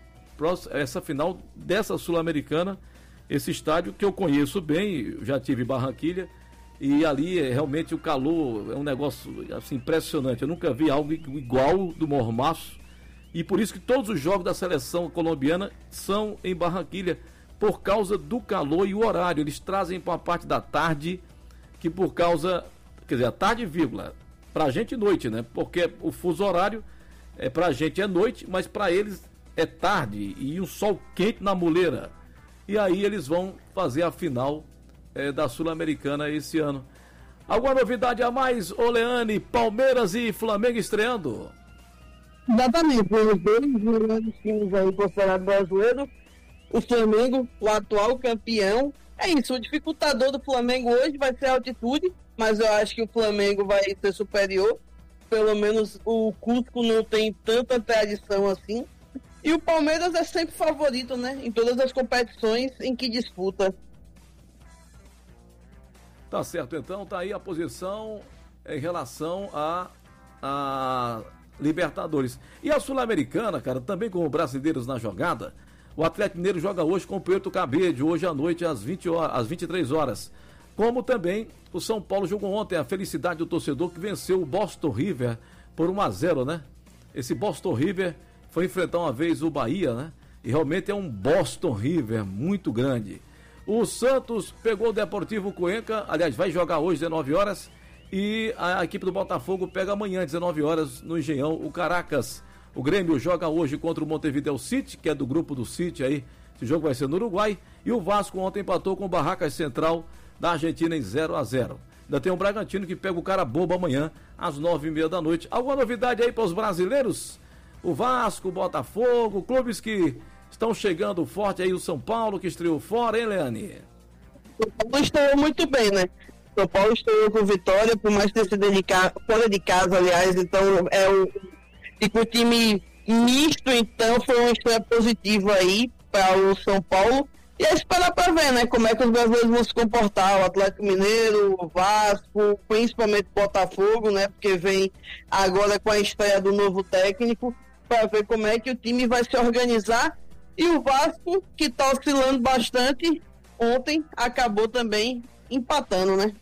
Essa final dessa Sul-Americana, esse estádio que eu conheço bem, já tive em Barranquilha, e ali é, realmente o calor é um negócio assim, impressionante. Eu nunca vi algo igual do Mormaço, e por isso que todos os jogos da seleção colombiana são em Barranquilha, por causa do calor e o horário. Eles trazem para a parte da tarde, que por causa, quer dizer, a tarde, vírgula, para a gente noite, né? Porque o fuso horário, é, para a gente é noite, mas para eles é tarde e um sol quente na muleira. E aí eles vão fazer a final é, da Sul-Americana esse ano. Alguma novidade a mais, Oleane? Palmeiras e Flamengo estreando? Exatamente, os dois grandes times aí considerados brasileiros. O Flamengo, o atual campeão. É isso, o dificultador do Flamengo hoje vai ser a altitude, mas eu acho que o Flamengo vai ser superior. Pelo menos o Cusco não tem tanta tradição assim. E o Palmeiras é sempre favorito, né? Em todas as competições em que disputa. Tá certo, então, tá aí a posição em relação a, a Libertadores. E a Sul-Americana, cara, também com brasileiros na jogada. O Atlético Mineiro joga hoje com o Puerto Cabello, hoje à noite às vinte horas, às vinte e três horas. Como também o São Paulo jogou ontem a felicidade do torcedor que venceu o Boston River por um a zero, né? Esse Boston River foi enfrentar uma vez o Bahia, né? E realmente é um Boston River muito grande. O Santos pegou o Deportivo Cuenca, aliás, vai jogar hoje, dezenove horas, e a equipe do Botafogo pega amanhã, dezenove horas, no Engenhão, o Caracas. O Grêmio joga hoje contra o Montevideo City, que é do grupo do City aí. Esse jogo vai ser no Uruguai. E o Vasco ontem empatou com o Barracas Central da Argentina em zero a zero. Ainda tem o Bragantino que pega o cara bobo amanhã, às nove e meia da noite. Alguma novidade aí para os brasileiros? O Vasco, o Botafogo, clubes que estão chegando forte aí, o São Paulo que estreou fora, hein, Leane? O São Paulo estreou muito bem, né? São Paulo estreou com vitória, por mais ter se dedicado fora de casa, aliás, então é um, e com o time misto, então foi uma estreia positiva aí para o São Paulo. E é esperar para ver, né, como é que os brasileiros vão se comportar, o Atlético Mineiro, o Vasco, principalmente o Botafogo, né, porque vem agora com a estreia do novo técnico, para ver como é que o time vai se organizar. E o Vasco, que está oscilando bastante, ontem acabou também empatando, né?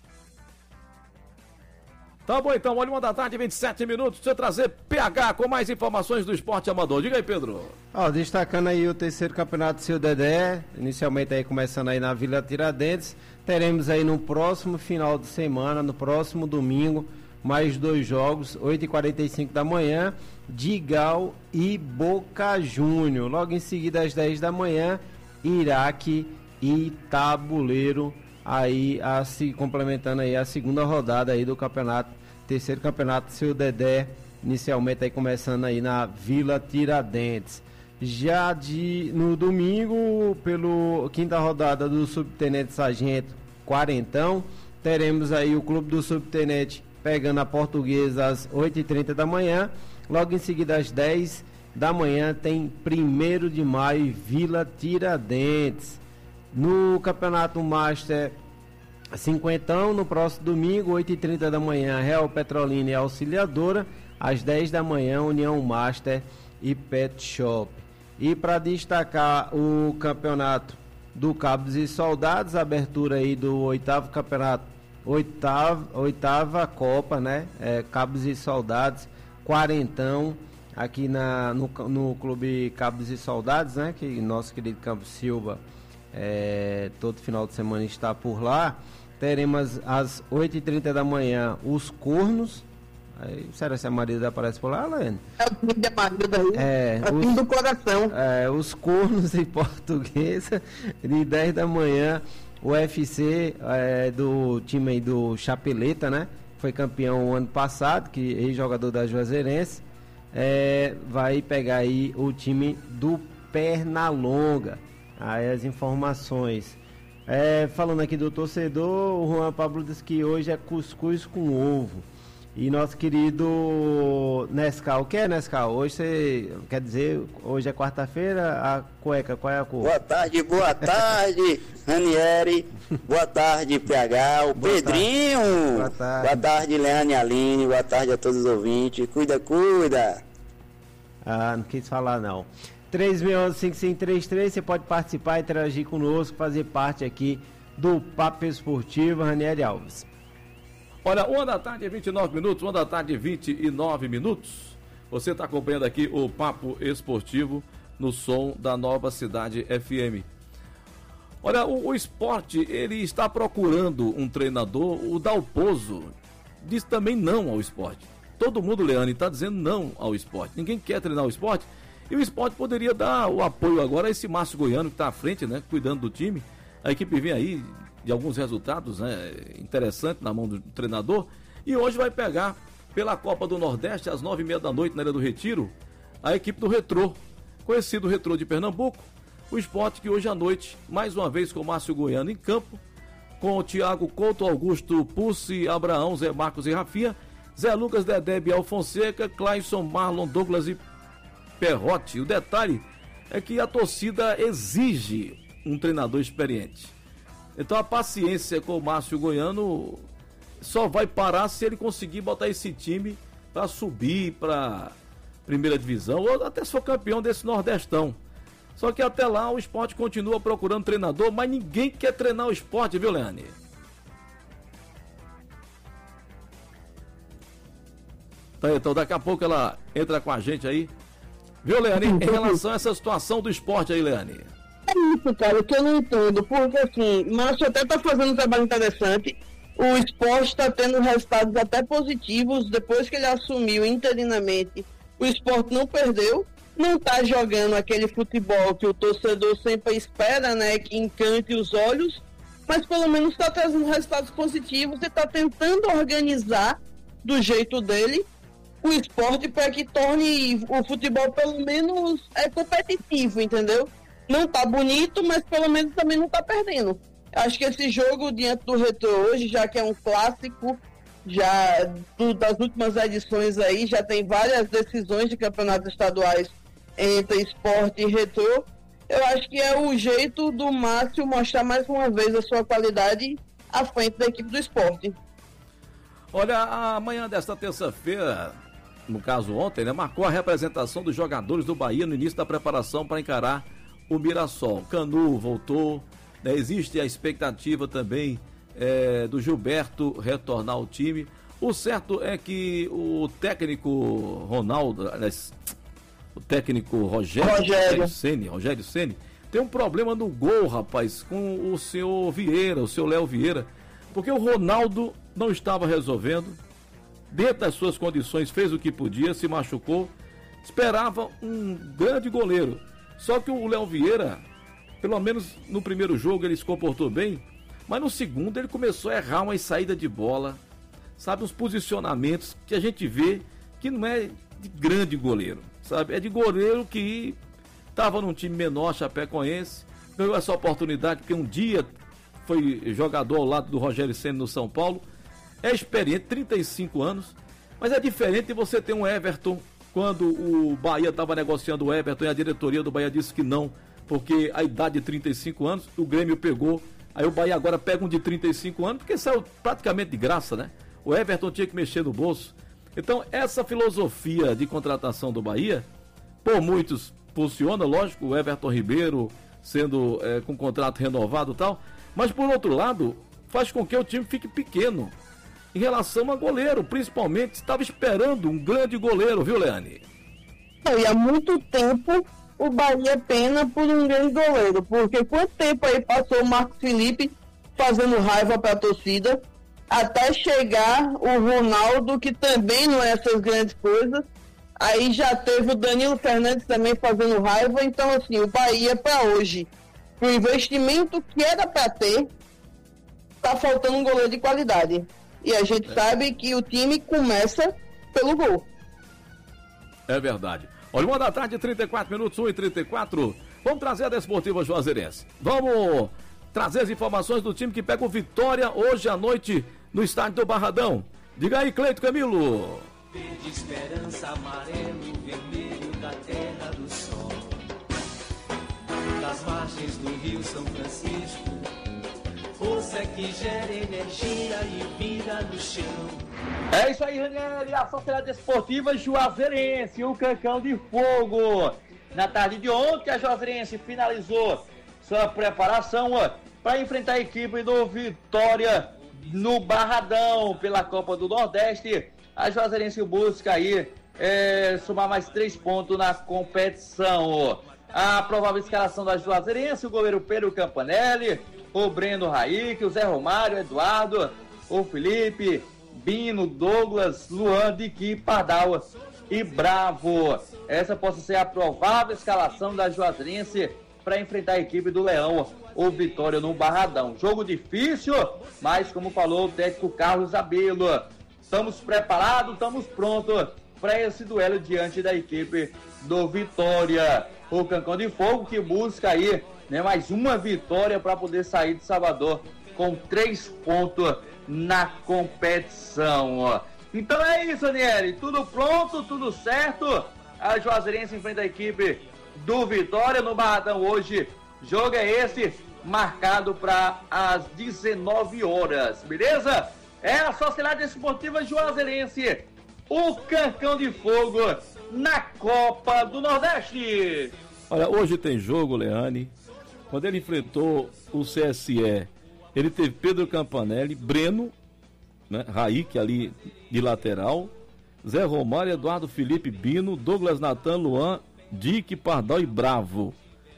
Tá bom, então, olha, uma da tarde, vinte e sete minutos, deixa eu trazer P H com mais informações do esporte amador. Diga aí, Pedro. Ó, destacando aí o terceiro campeonato Seu Dedé, inicialmente aí começando aí na Vila Tiradentes, teremos aí no próximo final de semana, no próximo domingo, mais dois jogos, oito e quarenta e cinco da manhã, Digal e Boca Júnior. Logo em seguida, às dez da manhã, Iraque e Tabuleiro, aí a, se complementando aí a segunda rodada aí do campeonato, terceiro campeonato Seu Dedé, inicialmente aí começando aí na Vila Tiradentes. Já de, no domingo, pelo quinta rodada do Subtenente Sargento Quarentão, teremos aí o Clube do Subtenente pegando a Portuguesa às oito e trinta da manhã. Logo em seguida, às dez da manhã, tem primeiro de maio, Vila Tiradentes. No Campeonato Master Cinquentão, no próximo domingo, oito e trinta da manhã, Real Petrolina e Auxiliadora. Às dez da manhã, União Master e Pet Shop. E para destacar o campeonato do Cabos e Soldados, abertura aí do oitavo campeonato, oitava, oitava Copa, né? É, Cabos e Soldados, quarentão, aqui na, no, no Clube Cabos e Soldados, né? Que nosso querido Campos Silva, é, todo final de semana está por lá. Teremos às oito e trinta da manhã os Cornos. Aí, será que a Marilda aparece por lá, Lene? É o time da Marilda aí, é, é o time do coração. É, os Cornos em Portuguesa, de dez da manhã, o U F C é, do time aí do Chapeleta, né? Foi campeão o ano passado, que ex-jogador da Juazeirense, é, vai pegar aí o time do Pernalonga. Aí as informações. É, falando aqui do torcedor, o Juan Pablo disse que hoje é cuscuz com ovo. E nosso querido Nescau, o que é Nescau? Hoje você, quer dizer, hoje é quarta-feira, a cueca, qual é a cor? Boa tarde, boa tarde, Ranieri, boa tarde, P H, o boa Pedrinho, tarde. Boa tarde, boa tarde, Leane e Aline, boa tarde a todos os ouvintes, cuida, cuida. Ah, não quis falar não. três seis um cinco cinco três três, você pode participar, interagir conosco, fazer parte aqui do Papo Esportivo, Ranieri Alves. Olha, uma da tarde e vinte e nove minutos, uma da tarde e vinte e nove minutos. Você está acompanhando aqui o Papo Esportivo no som da Nova Cidade F M. Olha, o, o esporte, ele está procurando um treinador. O Dalpozo diz também não ao esporte. Todo mundo, Leane, está dizendo não ao esporte. Ninguém quer treinar o esporte. E o esporte poderia dar o apoio agora a esse Márcio Goiano que está à frente, né, cuidando do time. A equipe vem aí de alguns resultados, né, interessantes na mão do treinador, e hoje vai pegar pela Copa do Nordeste às nove e meia da noite na Ilha do Retiro a equipe do Retrô, conhecido Retrô de Pernambuco. O esporte que hoje à noite, mais uma vez com o Márcio Goiano em campo, com o Thiago Couto, Augusto Pussi, Abraão, Zé Marcos e Rafinha, Zé Lucas, Dedé, Biel Fonseca, Clayson, Marlon, Douglas e Perrotti. O detalhe é que a torcida exige um treinador experiente. Então a paciência com o Márcio Goiano só vai parar se ele conseguir botar esse time para subir para primeira divisão, ou até se for campeão desse Nordestão. Só que até lá o esporte continua procurando treinador, mas ninguém quer treinar o esporte, viu, Leane? Tá, então daqui a pouco ela entra com a gente aí. Viu, Leane? Em relação a essa situação do esporte aí, Leane. É isso, cara, que eu não entendo, porque assim, Márcio até tá fazendo um trabalho interessante, o esporte está tendo resultados até positivos, depois que ele assumiu interinamente, o esporte não perdeu, não está jogando aquele futebol que o torcedor sempre espera, né, que encante os olhos, mas pelo menos está trazendo resultados positivos e está tentando organizar do jeito dele o esporte para que torne o futebol pelo menos é, competitivo, entendeu? Não tá bonito, mas pelo menos também não tá perdendo. Acho que esse jogo diante do Retrô hoje, já que é um clássico, já do, das últimas edições aí, já tem várias decisões de campeonatos estaduais entre esporte e Retrô. Eu acho que é o jeito do Márcio mostrar mais uma vez a sua qualidade à frente da equipe do esporte. Olha, amanhã desta terça-feira, no caso ontem, né, marcou a representação dos jogadores do Bahia no início da preparação para encarar o Mirassol. Canu voltou, né, existe a expectativa também é, do Gilberto retornar ao time. O certo é que o técnico Ronaldo, aliás, o técnico Rogério, Rogério Ceni, Rogério Ceni, tem um problema no gol, rapaz, com o senhor Vieira, o senhor Léo Vieira, porque o Ronaldo não estava resolvendo, dentro das suas condições fez o que podia, se machucou, esperava um grande goleiro. Só que o Léo Vieira, pelo menos no primeiro jogo ele se comportou bem, mas no segundo ele começou a errar uma saída de bola, sabe, uns posicionamentos que a gente vê que não é de grande goleiro, sabe, é de goleiro que estava num time menor, chapecoense, ganhou essa oportunidade porque um dia foi jogador ao lado do Rogério Ceni no São Paulo, é experiente, trinta e cinco anos, mas é diferente de você ter um Everton. Quando o Bahia estava negociando o Everton e a diretoria do Bahia disse que não, porque a idade de trinta e cinco anos, o Grêmio pegou, aí o Bahia agora pega um de trinta e cinco anos, porque saiu praticamente de graça, né? O Everton tinha que mexer no bolso. Então, essa filosofia de contratação do Bahia, por muitos funciona, lógico, o Everton Ribeiro sendo é, com contrato renovado e tal, mas por outro lado, faz com que o time fique pequeno em relação a goleiro, principalmente estava esperando um grande goleiro, viu, Leane? E há muito tempo o Bahia pena por um grande goleiro, porque quanto tempo aí passou o Marcos Felipe fazendo raiva para a torcida, até chegar o Ronaldo, que também não é essas grandes coisas, aí já teve o Danilo Fernandes também fazendo raiva, então assim, o Bahia para hoje, o investimento que era para ter, tá faltando um goleiro de qualidade. E a gente é. sabe que o time começa pelo gol. É verdade. Olha, uma da tarde, trinta e quatro minutos, um e trinta e quatro. Vamos trazer a Desportiva Juazeirense. Vamos trazer as informações do time que pega o Vitória hoje à noite no estádio do Barradão. Diga aí, Cleito Camilo. Verde esperança, amarelo, vermelho da terra do sol. Das margens do Rio São Francisco. Força que gera energia e vida no chão. É isso aí, Ranieri, a Sociedade Esportiva Juazeirense, o Cancão de Fogo. Na tarde de ontem, a Juazeirense finalizou sua preparação para enfrentar a equipe do Vitória no Barradão pela Copa do Nordeste. A Juazeirense busca aí é, somar mais três pontos na competição. A provável escalação da Juazeirense, o goleiro Pedro Campanelli, o Breno Raik, o Zé Romário, o Eduardo, o Felipe, Bino, Douglas, Luan, Diqui, Pardal e Bravo. Essa possa ser a provável escalação da Juazeirense para enfrentar a equipe do Leão, o Vitória no Barradão. Jogo difícil, mas como falou o técnico Carlos Abelo, estamos preparados, estamos prontos para esse duelo diante da equipe do Vitória. O Cancão de Fogo que busca aí, né, mais uma vitória para poder sair de Salvador com três pontos na competição. Então é isso, Daniele. Tudo pronto, tudo certo. A Juazeirense enfrenta a equipe do Vitória no Barradão hoje. Jogo é esse, marcado para as dezenove horas, beleza? É a Sociedade Esportiva Juazeirense, o Cancão de Fogo na Copa do Nordeste. Olha, hoje tem jogo, Leane. Quando ele enfrentou o C S E, ele teve Pedro Campanelli, Breno, né, Raik ali de lateral, Zé Romário, Eduardo Felipe, Bino, Douglas Natan, Luan, Dick, Pardal e Bravo.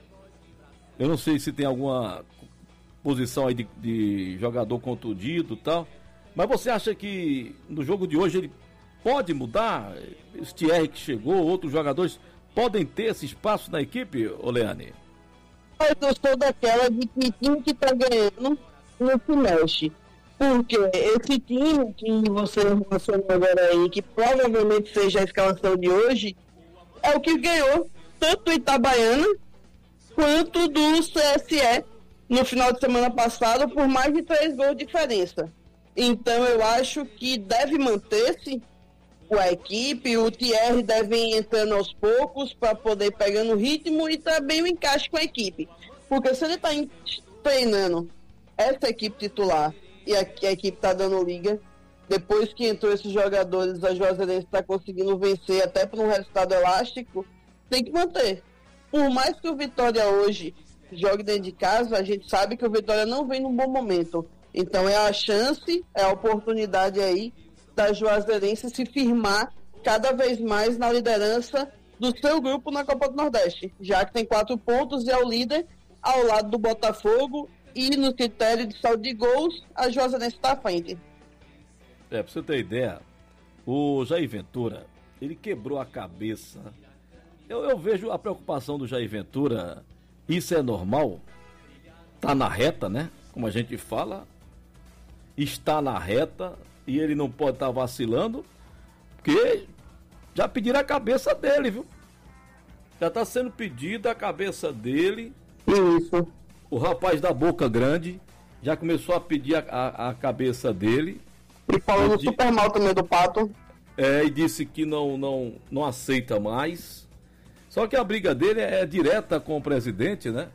Eu não sei se tem alguma posição aí de, de jogador contundido e tal, mas você acha que no jogo de hoje ele pode mudar? Esse Thierry que chegou, outros jogadores podem ter esse espaço na equipe, Oleane? Eu sou daquela de que time que tá ganhando não se mexe. Porque esse time que você mencionou agora aí, que provavelmente seja a escalação de hoje, é o que ganhou tanto do Itabaiana quanto do C S E no final de semana passado por mais de três gols de diferença. Então eu acho que deve manter-se a equipe, o Thierry deve ir entrando aos poucos para poder pegando o ritmo e também o encaixe com a equipe. Porque se ele está treinando essa equipe titular e a, a equipe está dando liga, depois que entrou esses jogadores, a Juazeirense está conseguindo vencer até por um resultado elástico, tem que manter. Por mais que o Vitória hoje jogue dentro de casa, a gente sabe que o Vitória não vem num bom momento. Então é a chance, é a oportunidade aí da Juazeirense se firmar cada vez mais na liderança do seu grupo na Copa do Nordeste, já que tem quatro pontos e é o líder ao lado do Botafogo, e no critério de saldo de gols, a Juazeirense está à frente. É, pra você ter ideia, o Jair Ventura, ele quebrou a cabeça. Eu, eu vejo a preocupação do Jair Ventura, isso é normal, tá na reta, né? Como a gente fala, está na reta e ele não pode estar tá vacilando, porque já pediram a cabeça dele, viu? Já está sendo pedida a cabeça dele. Isso. O rapaz da boca grande já começou a pedir a, a, a cabeça dele. E falando de... super mal também do Pato. É, e disse que não, não, não aceita mais. Só que a briga dele é direta com o presidente, né?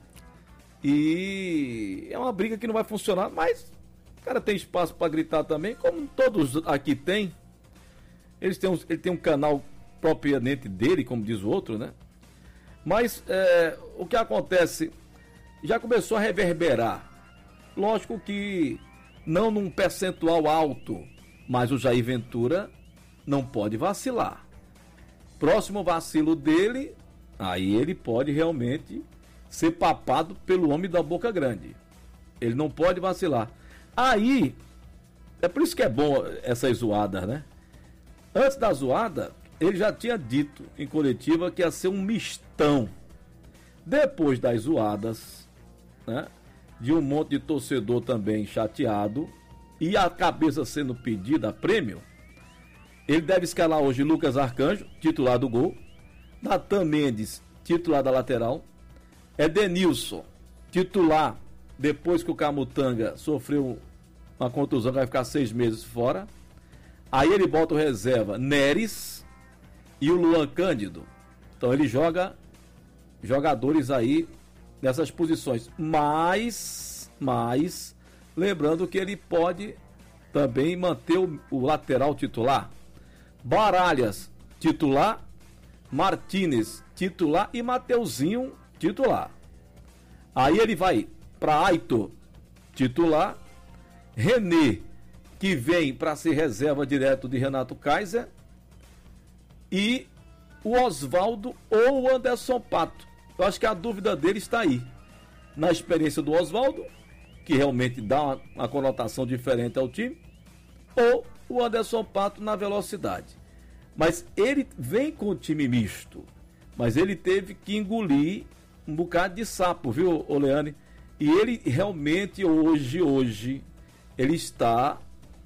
E é uma briga que não vai funcionar, mas o cara tem espaço para gritar também, como todos aqui têm. Eles têm um, ele tem um canal propriamente dele, como diz o outro, né? Mas é, o que acontece já começou a reverberar. Lógico que não num percentual alto, mas o Jair Ventura não pode vacilar. Próximo vacilo dele, aí ele pode realmente ser papado pelo homem da boca grande. Ele não pode vacilar. Aí, é por isso que é bom essas zoadas, né? Antes da zoada, ele já tinha dito em coletiva que ia ser um mistão. Depois das zoadas, né, de um monte de torcedor também chateado e a cabeça sendo pedida a prêmio, ele deve escalar hoje Lucas Arcanjo, titular do gol, Natan Mendes, titular da lateral, Edenilson, titular depois que o Camutanga sofreu uma contusão que vai ficar seis meses fora. Aí ele bota o reserva Neres e o Luan Cândido. Então ele joga jogadores aí nessas posições. Mas, mas lembrando que ele pode também manter o, o lateral titular. Baralhas, titular. Martínez, titular. E Mateuzinho, titular. Aí ele vai para Aitor, titular. René, que vem para ser reserva direto de Renato Kaiser. E o Oswaldo ou o Anderson Pato. Eu acho que a dúvida dele está aí. Na experiência do Oswaldo, que realmente dá uma, uma conotação diferente ao time, ou o Anderson Pato na velocidade. Mas ele vem com o time misto. Mas ele teve que engolir um bocado de sapo, viu, Oleane? E ele realmente hoje, hoje, ele está